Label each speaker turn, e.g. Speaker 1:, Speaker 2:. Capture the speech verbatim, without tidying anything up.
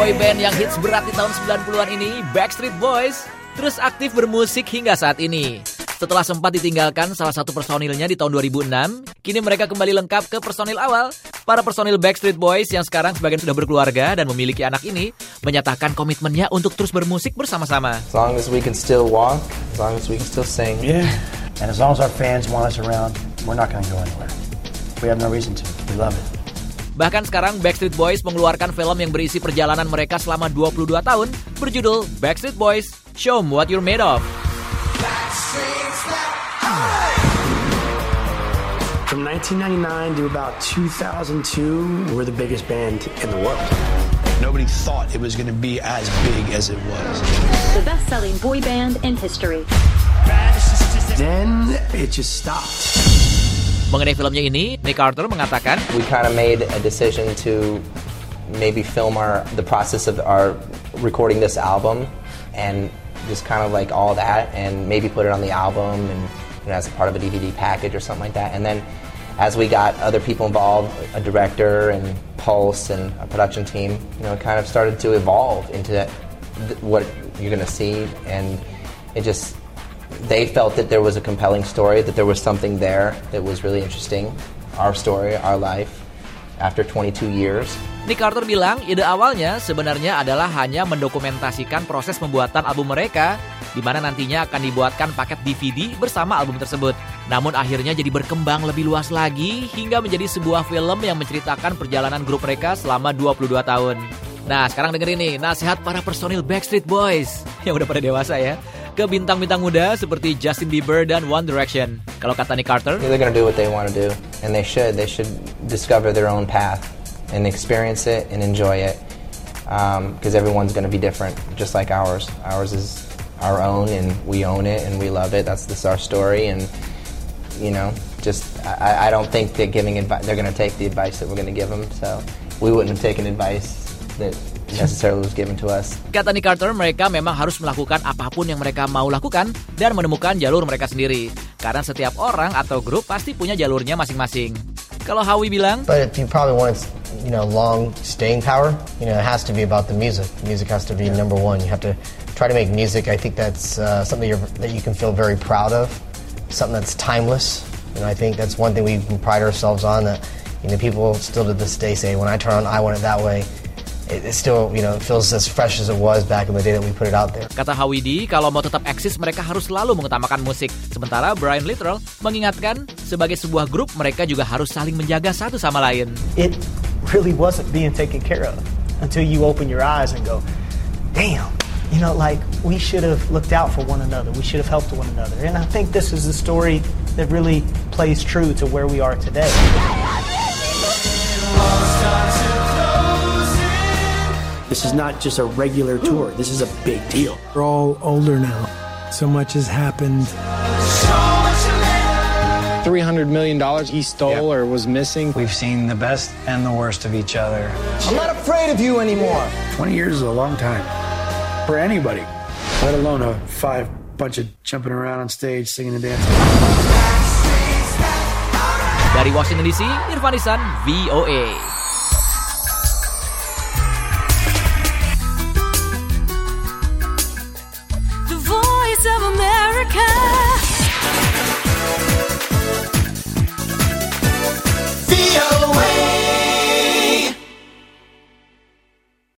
Speaker 1: boyband yang hits berat di tahun sembilan puluhan ini, Backstreet Boys, terus aktif bermusik hingga saat ini. Setelah sempat ditinggalkan salah satu personilnya di tahun dua ribu enam, kini mereka kembali lengkap ke personil awal. Para personil Backstreet Boys yang sekarang sebagian sudah berkeluarga dan memiliki anak ini menyatakan komitmennya untuk terus bermusik bersama-sama.
Speaker 2: As long as we can still walk, as long as we can still sing.
Speaker 3: Yeah. And as long as our fans want us around, we're not going to go anywhere. We have no reason to. We love it.
Speaker 1: Bahkan sekarang Backstreet Boys mengeluarkan film yang berisi perjalanan mereka selama dua puluh dua tahun berjudul Backstreet Boys, Show 'em What You're Made Of.
Speaker 3: From nineteen ninety-nine to about two thousand two, we're the biggest band in the world. Nobody thought it was going to be as big as it was.
Speaker 4: The best-selling boy band in history.
Speaker 3: Then it just stopped.
Speaker 1: Mengenai filmnya ini, Nick Carter mengatakan,
Speaker 2: We kind of made a decision to maybe film our the process of our recording this album and just kind of like all that and maybe put it on the album and you know, as a part of a D V D package or something like that. And then as we got other people involved, a director and Pulse and a production team, you know, it kind of started to evolve into that, what you're going to see. And it just, they felt that there was a compelling story, that there was something there that was really interesting. Our story, our life, after twenty-two years.
Speaker 1: Nick Carter bilang ide awalnya sebenarnya adalah hanya mendokumentasikan proses pembuatan album mereka, di mana nantinya akan dibuatkan paket D V D bersama album tersebut. Namun akhirnya jadi berkembang lebih luas lagi hingga menjadi sebuah film yang menceritakan perjalanan grup mereka selama dua puluh dua tahun. Nah, sekarang dengerin nih nasihat para personil Backstreet Boys yang udah pada dewasa ya, ke bintang-bintang muda seperti Justin Bieber dan One Direction. Kalau kata Nick Carter,
Speaker 2: they're gonna do what they want to do, and they should. They should discover their own path and experience it and enjoy it, because um, everyone's gonna be different, just like ours. Ours is our own, and we own it, and we love it. That's this our story, and you know, just I, I don't think that giving advice, they're gonna take the advice that we're gonna give them. So we wouldn't have taken advice that necessarily was given to us.
Speaker 1: Kata Nick Carter, mereka memang harus melakukan apapun yang mereka mau lakukan dan menemukan jalur mereka sendiri. Karena setiap orang atau grup pasti punya jalurnya masing-masing. Kalau Howie bilang,
Speaker 5: but if you probably want, you know, long staying power, you know, it has to be about the music. Music has to be yeah. number one. You have to try to make music. I think that's uh, something you're, that you can feel very proud of. Something that's timeless. And I think that's one thing we can pride ourselves on. That you know, people still to this day say, when I turn on I Want It That Way. It still, you know, feels as fresh as it was back in the day that we put it out there.
Speaker 1: Kata Howie D, kalau mau tetap eksis mereka harus selalu mengutamakan musik. Sementara Brian Littrell mengingatkan sebagai sebuah grup mereka juga harus saling menjaga satu sama lain.
Speaker 6: It really wasn't being taken care of until you open your eyes and go, damn, you know, like we should have looked out for one another. We should have helped one another. And I think this is the story that really plays true to where we are today.
Speaker 3: This is not just a regular tour. This is a big deal.
Speaker 7: We're all older now. So much has happened.
Speaker 8: three hundred million dollars he stole yep. or was missing.
Speaker 9: We've seen the best and the worst of each other.
Speaker 10: I'm not afraid of you anymore.
Speaker 3: twenty years is a long time for anybody, let alone a five bunch of jumping around on stage, singing and dancing.
Speaker 1: Dari Washington D C, Irfan Ihsan, V O A.